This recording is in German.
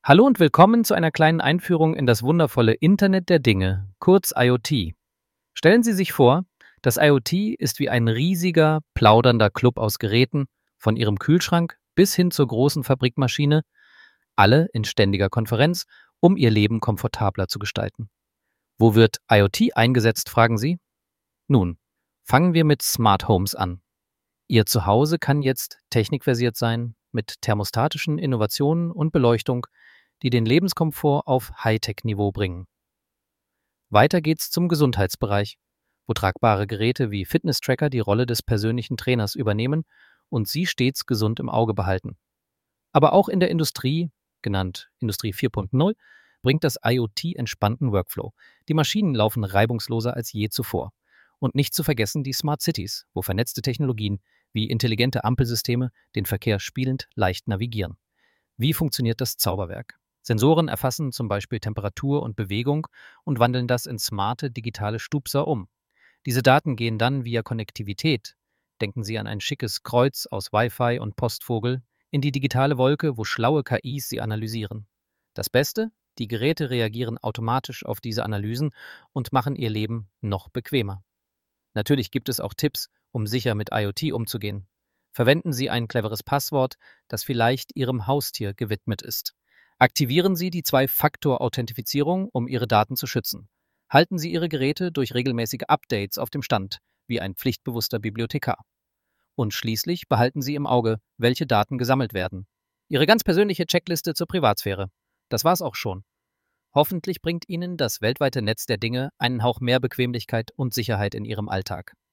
Hallo und willkommen zu einer kleinen Einführung in das wundervolle Internet der Dinge, kurz IoT. Stellen Sie sich vor, das IoT ist wie ein riesiger, plaudernder Club aus Geräten, von Ihrem Kühlschrank bis hin zur großen Fabrikmaschine, alle in ständiger Konferenz, um Ihr Leben komfortabler zu gestalten. Wo wird IoT eingesetzt, fragen Sie? Nun, fangen wir mit Smart Homes an. Ihr Zuhause kann jetzt technikversiert sein, mit thermostatischen Innovationen und Beleuchtung, die den Lebenskomfort auf Hightech-Niveau bringen. Weiter geht's zum Gesundheitsbereich, wo tragbare Geräte wie Fitness-Tracker die Rolle des persönlichen Trainers übernehmen und Sie stets gesund im Auge behalten. Aber auch in der Industrie, genannt Industrie 4.0, bringt das IoT entspannten Workflow. Die Maschinen laufen reibungsloser als je zuvor. Und nicht zu vergessen die Smart Cities, wo vernetzte Technologien wie intelligente Ampelsysteme den Verkehr spielend leicht navigieren. Wie funktioniert das Zauberwerk? Sensoren erfassen zum Beispiel Temperatur und Bewegung und wandeln das in smarte digitale Stupser um. Diese Daten gehen dann via Konnektivität, denken Sie an ein schickes Kreuz aus Wi-Fi und Postvogel, in die digitale Wolke, wo schlaue KIs sie analysieren. Das Beste? Die Geräte reagieren automatisch auf diese Analysen und machen Ihr Leben noch bequemer. Natürlich gibt es auch Tipps, um sicher mit IoT umzugehen. Verwenden Sie ein cleveres Passwort, das vielleicht Ihrem Haustier gewidmet ist. Aktivieren Sie die Zwei-Faktor-Authentifizierung, um Ihre Daten zu schützen. Halten Sie Ihre Geräte durch regelmäßige Updates auf dem Stand, wie ein pflichtbewusster Bibliothekar. Und schließlich behalten Sie im Auge, welche Daten gesammelt werden. Ihre ganz persönliche Checkliste zur Privatsphäre. Das war's auch schon. Hoffentlich bringt Ihnen das weltweite Netz der Dinge einen Hauch mehr Bequemlichkeit und Sicherheit in Ihrem Alltag.